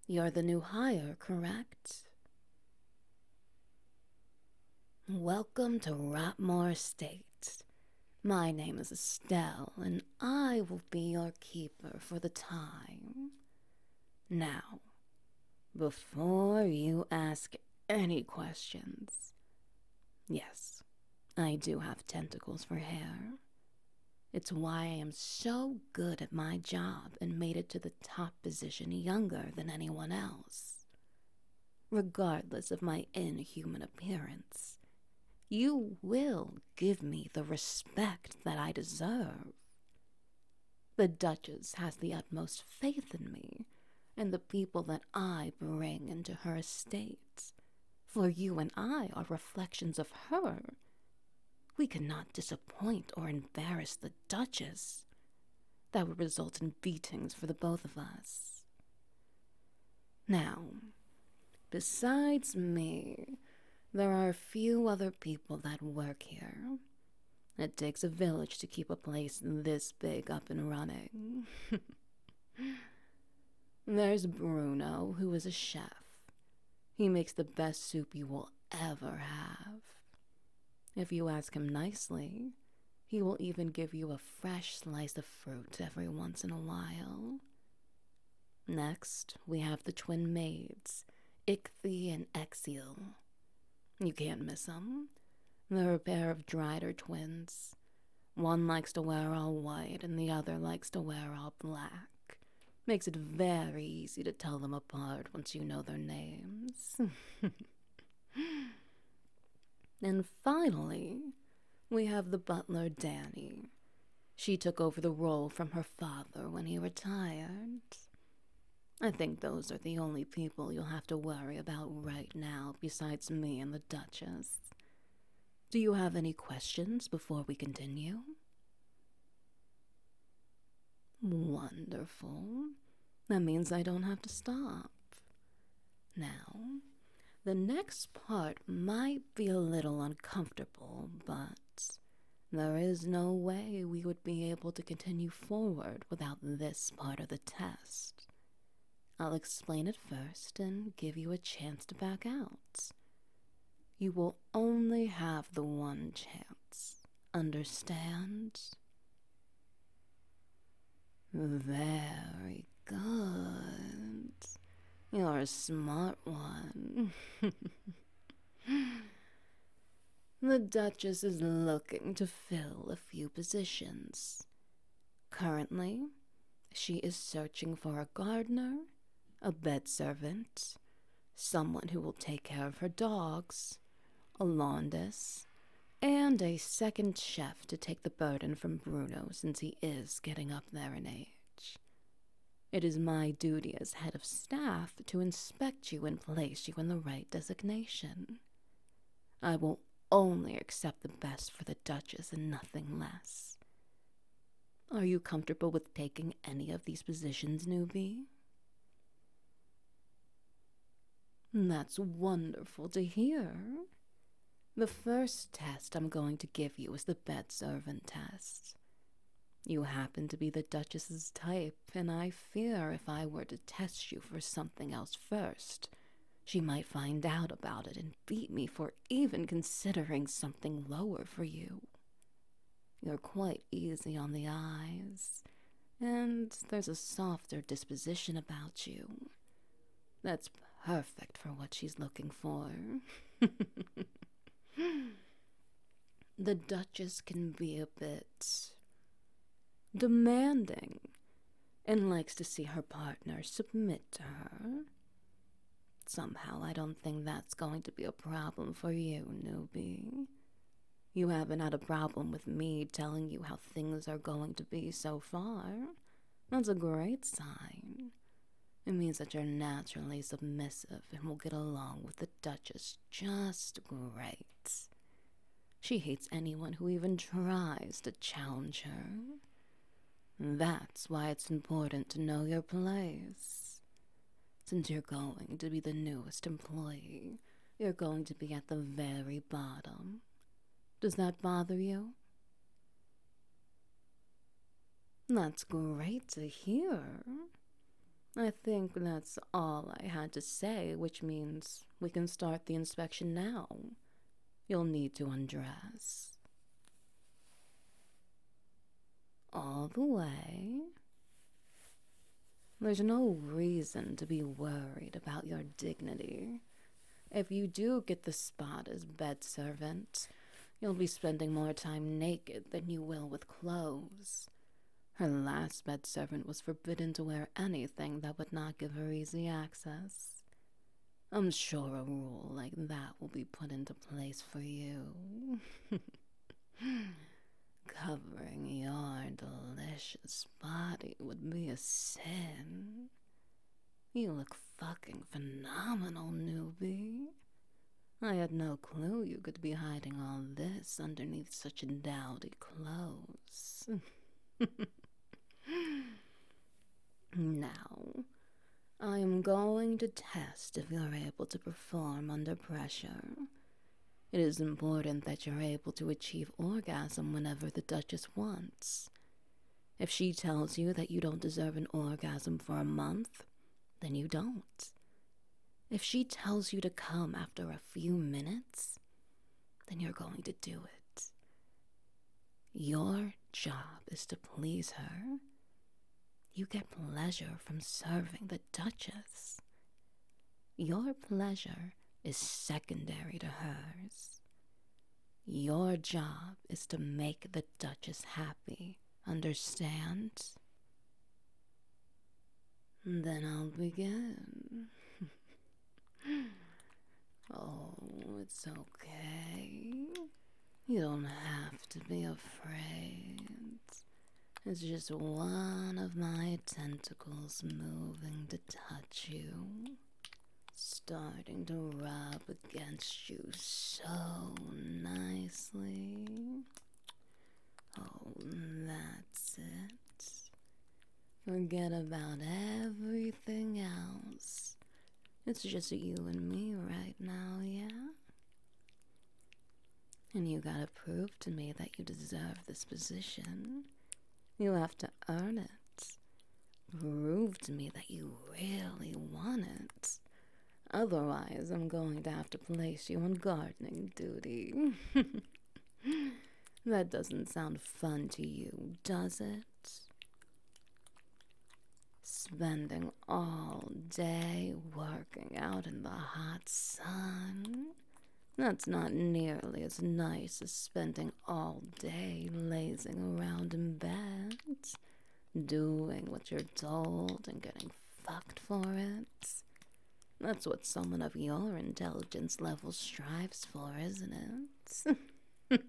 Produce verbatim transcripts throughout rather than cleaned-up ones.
You're the new hire, correct? Welcome to Rotmore Estate. My name is Estelle, and I will be your keeper for the time. Now, before you ask any questions, yes, I do have tentacles for hair. It's why I am so good at my job and made it to the top position younger than anyone else. Regardless of my inhuman appearance, you will give me the respect that I deserve. The Duchess has the utmost faith in me and the people that I bring into her estate, for you and I are reflections of her. We cannot disappoint or embarrass the Duchess. That would result in beatings for the both of us. Now, besides me, there are a few other people that work here. It takes a village to keep a place this big up and running. There's Bruno, who is a chef. He makes the best soup you will ever have. If you ask him nicely, he will even give you a fresh slice of fruit every once in a while. Next, we have the twin maids, Ichthy and Exiel. You can't miss them. They're a pair of Drider twins. One likes to wear all white and the other likes to wear all black. Makes it very easy to tell them apart once you know their names. And finally, we have the butler Danny. She took over the role from her father when he retired. I think those are the only people you'll have to worry about right now besides me and the Duchess. Do you have any questions before we continue? Wonderful. That means I don't have to stop. Now, the next part might be a little uncomfortable, but there is no way we would be able to continue forward without this part of the test. I'll explain it first and give you a chance to back out. You will only have the one chance. Understand? Very good. You're a smart one. The Duchess is looking to fill a few positions. Currently, she is searching for a gardener, a bed servant, someone who will take care of her dogs, a laundress, and a second chef to take the burden from Bruno since he is getting up there in age. It is my duty as head of staff to inspect you and place you in the right designation. I will only accept the best for the Duchess and nothing less. Are you comfortable with taking any of these positions, newbie? That's wonderful to hear. The first test I'm going to give you is the bed servant test. You happen to be the Duchess's type, and I fear if I were to test you for something else first, she might find out about it and beat me for even considering something lower for you. You're quite easy on the eyes, and there's a softer disposition about you. That's perfect for what she's looking for. The Duchess can be a bit demanding and likes to see her partner submit to her. Somehow I don't think that's going to be a problem for you, newbie. You haven't had a problem with me telling you how things are going to be so far. That's a great sign. It means that you're naturally submissive and will get along with the Duchess just great. She hates anyone who even tries to challenge her. That's why it's important to know your place. Since you're going to be the newest employee, you're going to be at the very bottom. Does that bother you? That's great to hear. I think that's all I had to say, which means we can start the inspection now. You'll need to undress. All the way. There's no reason to be worried about your dignity. If you do get the spot as bed servant, you'll be spending more time naked than you will with clothes. Her last bed servant was forbidden to wear anything that would not give her easy access. I'm sure a rule like that will be put into place for you. Covering your delicious body would be a sin. You look fucking phenomenal, newbie. I had no clue you could be hiding all this underneath such dowdy clothes. Now, I am going to test if you're able to perform under pressure. It is important that you're able to achieve orgasm whenever the Duchess wants. If she tells you that you don't deserve an orgasm for a month, then you don't. If she tells you to come after a few minutes, then you're going to do it. Your job is to please her. You get pleasure from serving the Duchess. Your pleasure is secondary to hers. Your job is to make the Duchess happy, understand? Then I'll begin. Oh, it's okay. You don't have to be afraid. It's just one of my tentacles moving to touch you, starting to rub against you so nicely. Oh, that's it. Forget about everything else. It's just you and me right now, yeah? And you gotta prove to me that you deserve this position. You have to earn it. Prove to me that you really want it. Otherwise, I'm going to have to place you on gardening duty. That doesn't sound fun to you, does it? Spending all day working out in the hot sun. That's not nearly as nice as spending all day lazing around in bed, doing what you're told and getting fucked for it. That's what someone of your intelligence level strives for, isn't it?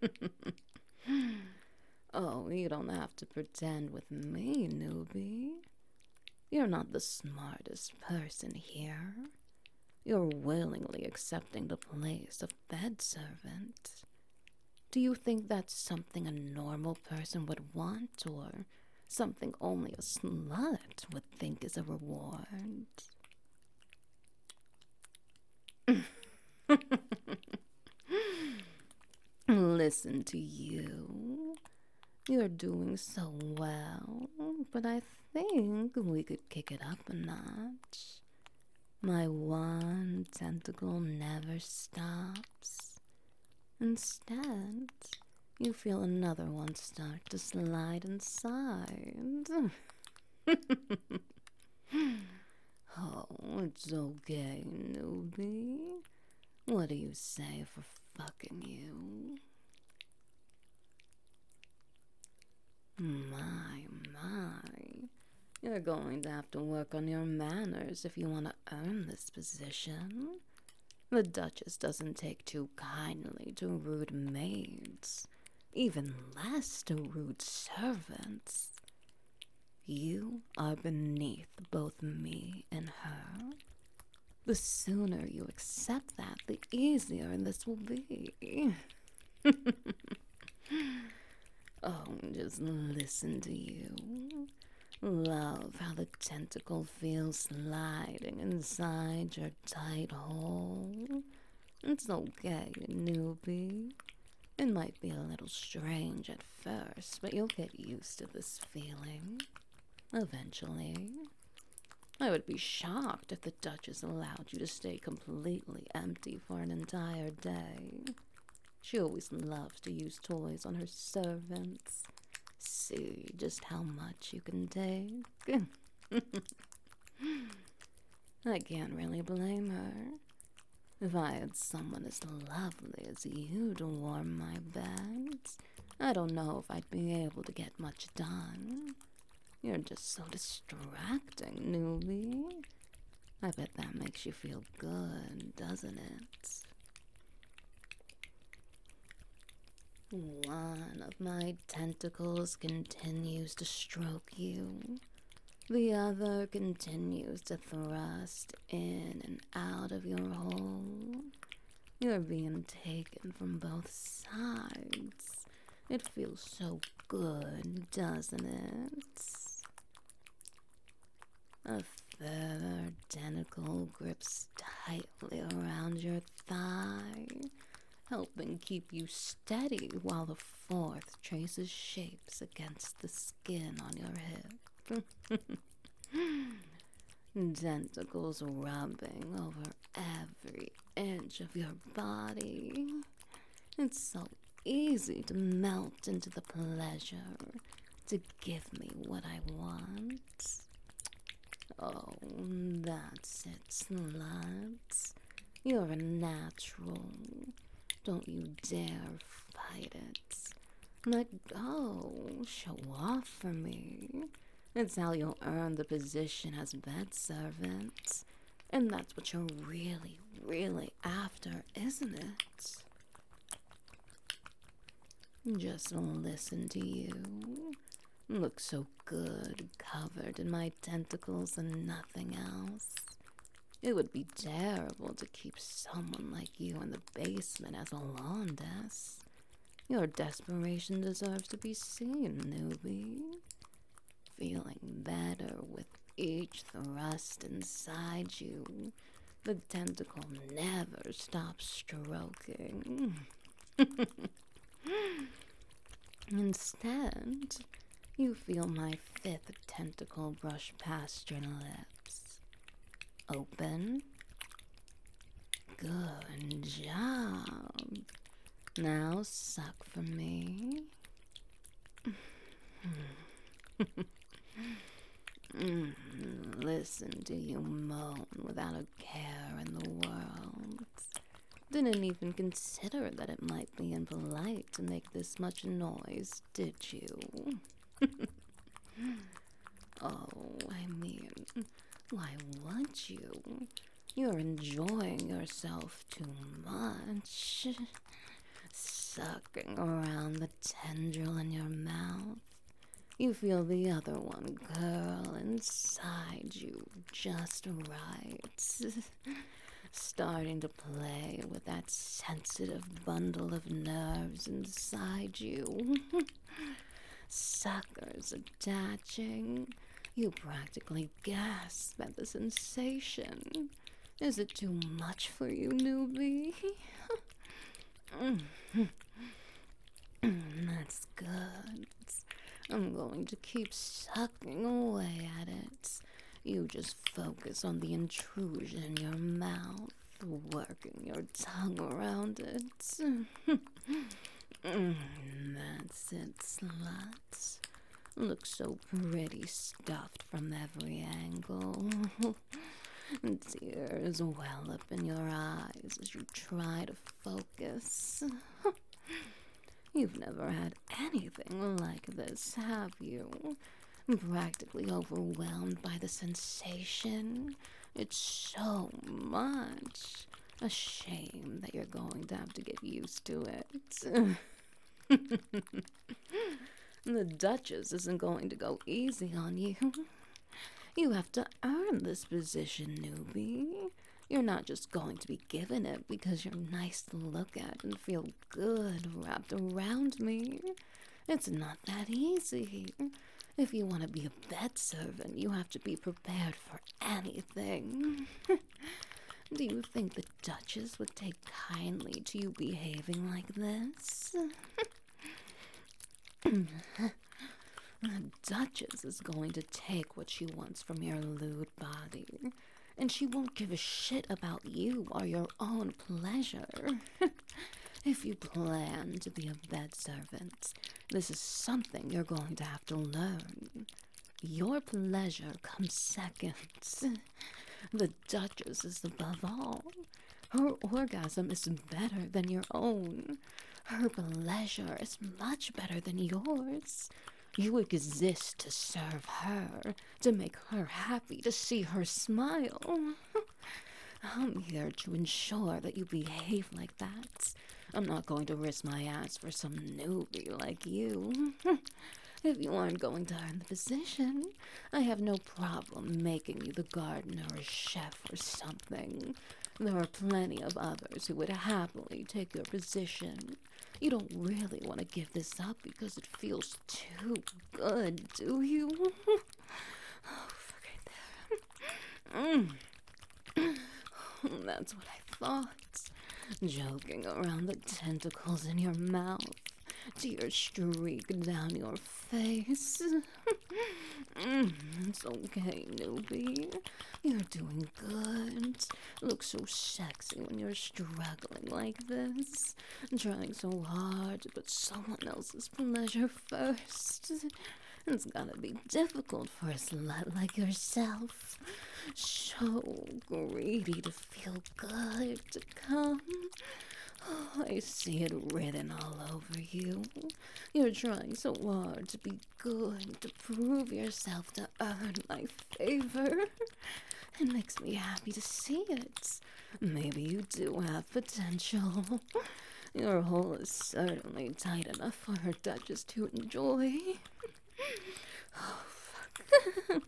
Oh, you don't have to pretend with me, newbie. You're not the smartest person here. You're willingly accepting the place of bed servant. Do you think that's something a normal person would want, or something only a slut would think is a reward? Listen to you. You're doing so well, but I think we could kick it up a notch. My one tentacle never stops. Instead, you feel another one start to slide inside. Oh, it's okay, newbie. What do you say for fucking you? My, my. You're going to have to work on your manners if you want to earn this position. The Duchess doesn't take too kindly to rude maids, even less to rude servants. You are beneath both me and her. The sooner you accept that, the easier this will be. Oh, just listen to you. Love how the tentacle feels sliding inside your tight hole. It's okay, newbie. It might be a little strange at first, but you'll get used to this feeling. Eventually. I would be shocked if the Duchess allowed you to stay completely empty for an entire day. She always loves to use toys on her servants. See just how much you can take. I can't really blame her. If I had someone as lovely as you to warm my beds, I don't know if I'd be able to get much done. You're just so distracting, newbie. I bet that makes you feel good, doesn't it? One of my tentacles continues to stroke you. The other continues to thrust in and out of your hole. You're being taken from both sides. It feels so good, doesn't it? A third tentacle grips tightly around your thigh, helping keep you steady while the fourth traces shapes against the skin on your hip. Tentacles rubbing over every inch of your body. It's so easy to melt into the pleasure, to give me what I want. Oh, that's it, slut. You're a natural. Don't you dare fight it. Let go. Show off for me. It's how you'll earn the position as bed servant. And that's what you're really, really after, isn't it? Just listen to you. Look so good covered in my tentacles and nothing else. It would be terrible to keep someone like you in the basement as a laundess. Your desperation deserves to be seen, newbie. Feeling better with each thrust inside you, the tentacle never stops stroking. Instead, you feel my fifth tentacle brush past your lips. Open. Good job. Now suck for me. Mm, listen to you moan without a care in the world. Didn't even consider that it might be impolite to make this much noise, did you? Oh, I mean, why would you? You're enjoying yourself too much. Sucking around the tendril in your mouth. You feel the other one curl inside you just right. Starting to play with that sensitive bundle of nerves inside you. Suckers attaching. You practically gasp at the sensation. Is it too much for you, newbie? That's good. I'm going to keep sucking away at it. You just focus on the intrusion in your mouth, working your tongue around it. That's it, slut. Looks so pretty stuffed from every angle. Tears well up in your eyes as you try to focus. You've never had anything like this, have you? Practically overwhelmed by the sensation. It's so much. A shame that you're going to have to get used to it. The Duchess isn't going to go easy on you. You have to earn this position, newbie. You're not just going to be given it because you're nice to look at and feel good wrapped around me. It's not that easy. If you want to be a bed servant, you have to be prepared for anything. Do you think the Duchess would take kindly to you behaving like this? The Duchess is going to take what she wants from your lewd body, and she won't give a shit about you or your own pleasure. If you plan to be a bed servant, this is something you're going to have to learn. Your pleasure comes second. The Duchess is above all. Her orgasm is better than your own. Her pleasure is much better than yours. You exist to serve her, to make her happy, to see her smile. I'm here to ensure that you behave like that. I'm not going to risk my ass for some newbie like you. If you aren't going to earn the position, I have no problem making you the gardener or chef or something. There are plenty of others who would happily take your position. You don't really want to give this up because it feels too good, do you? Oh, fuck right there. Mm. That's what I thought. Joking around the tentacles in your mouth, tears streak down your face. Mm, it's okay, newbie. You're doing good. Look so sexy when you're struggling like this, trying so hard to put someone else's pleasure first. It's gotta be difficult for a slut like yourself. So greedy to feel good, to come. Oh, I see it written all over you. You're trying so hard to be good, to prove yourself, to earn my favor. It makes me happy to see it. Maybe you do have potential. Your hole is certainly tight enough for her Duchess to enjoy. Oh, fuck.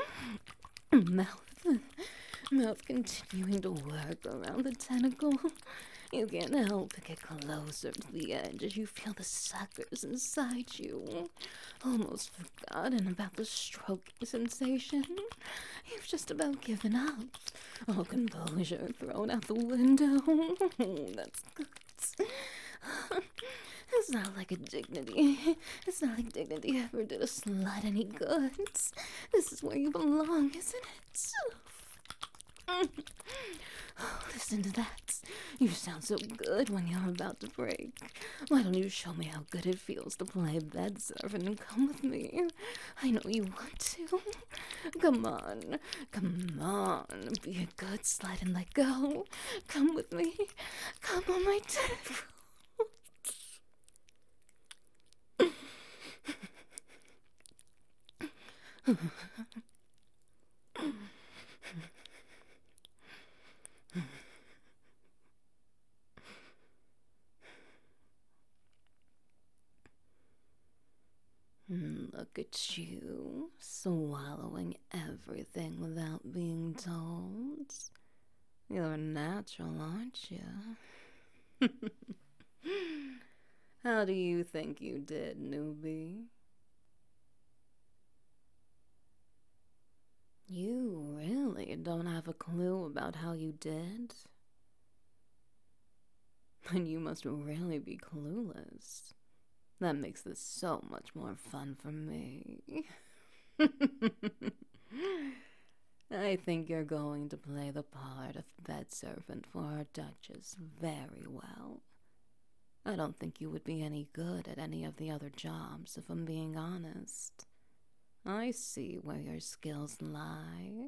Mouth. Mouth continuing to work around the tentacle. You can't help but get closer to the edge as you feel the suckers inside you. Almost forgotten about the stroking sensation. You've just about given up. All composure thrown out the window. That's good. It's not like a dignity. It's not like dignity ever did a slut any good. This is where you belong, isn't it? Oh, listen to that. You sound so good when you're about to break. Why don't you show me how good it feels to play bed servant and come with me? I know you want to. Come on. Come on. Be a good slut and let go. Come with me. Come on my tip. Look at you, swallowing everything without being told. You're natural, aren't you? How do you think you did, newbie? You really don't have a clue about how you did? And you must really be clueless. That makes this so much more fun for me. I think you're going to play the part of bed servant for our Duchess very well. I don't think you would be any good at any of the other jobs, if I'm being honest. I see where your skills lie.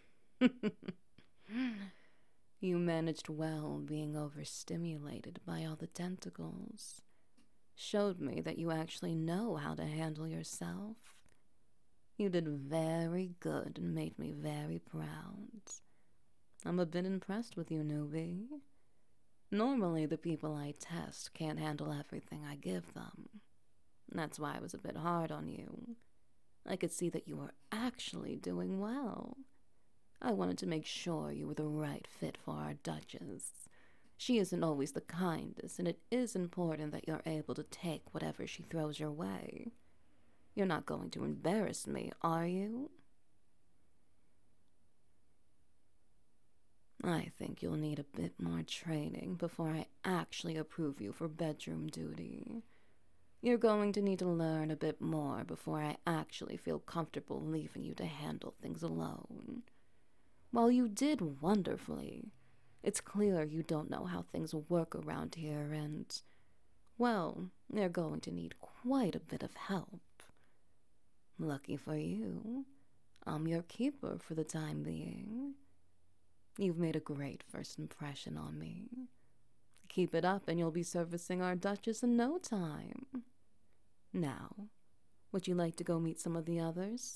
You managed well being overstimulated by all the tentacles. Showed me that you actually know how to handle yourself. You did very good and made me very proud. I'm a bit impressed with you, newbie. Normally, the people I test can't handle everything I give them. That's why I was a bit hard on you. I could see that you were actually doing well. I wanted to make sure you were the right fit for our Duchess. She isn't always the kindest, and it is important that you're able to take whatever she throws your way. You're not going to embarrass me, are you? I think you'll need a bit more training before I actually approve you for bedroom duty. You're going to need to learn a bit more before I actually feel comfortable leaving you to handle things alone. While you did wonderfully, it's clear you don't know how things work around here, and, well, you're going to need quite a bit of help. Lucky for you, I'm your keeper for the time being. You've made a great first impression on me. Keep it up and you'll be servicing our Duchess in no time. Now, would you like to go meet some of the others?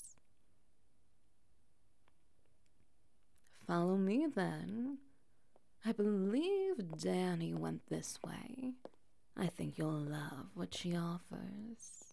Follow me then. I believe Danny went this way. I think you'll love what she offers.